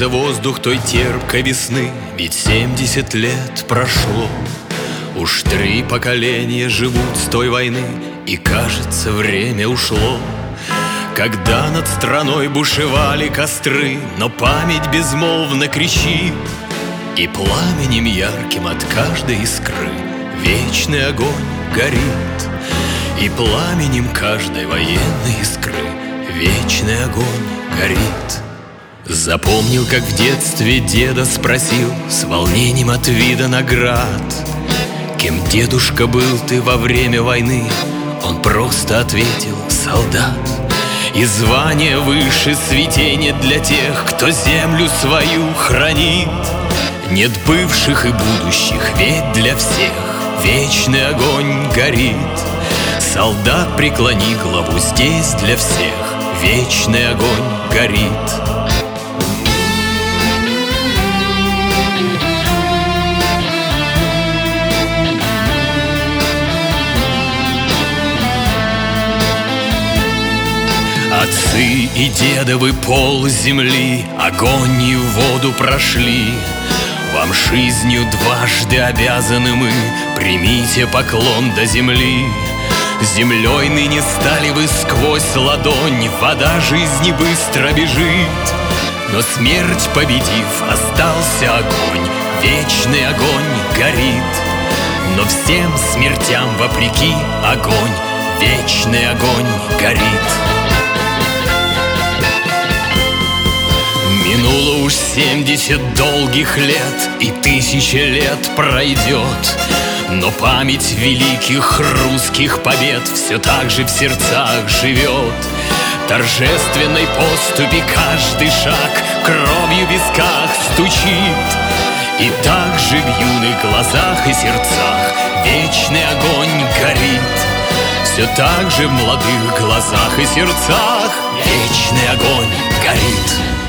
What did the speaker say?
Наполнился воздух той терпкой весны, ведь 70 лет прошло. Уж 3 поколения живут с той войны, и, кажется, время ушло. Когда над страной бушевали костры, но память безмолвно кричит, и пламенем ярким от каждой искры вечный огонь горит. И пламенем каждой военной искры вечный огонь горит. Запомнил, как в детстве деда спросил с волнением от вида наград: кем, дедушка, был ты во время войны? Он просто ответил: солдат. И звание выше цветения для тех, кто землю свою хранит. Нет бывших и будущих, ведь для всех вечный огонь горит. Солдат, преклони главу, здесь для всех вечный огонь горит. Отцы и дедовы пол земли огонь и воду прошли. Вам жизнью дважды обязаны мы, примите поклон до земли. Землей ныне стали вы сквозь ладонь, вода жизни быстро бежит. Но смерть победив, остался огонь, вечный огонь горит. Но всем смертям вопреки огонь, вечный огонь горит. Минуло уж 70 долгих лет, и 1000 лет пройдет, но память великих русских побед все так же в сердцах живет. Торжественной поступи каждый шаг кровью в висках стучит. И так же в юных глазах и сердцах вечный огонь горит. Все так же в молодых глазах и сердцах вечный огонь горит.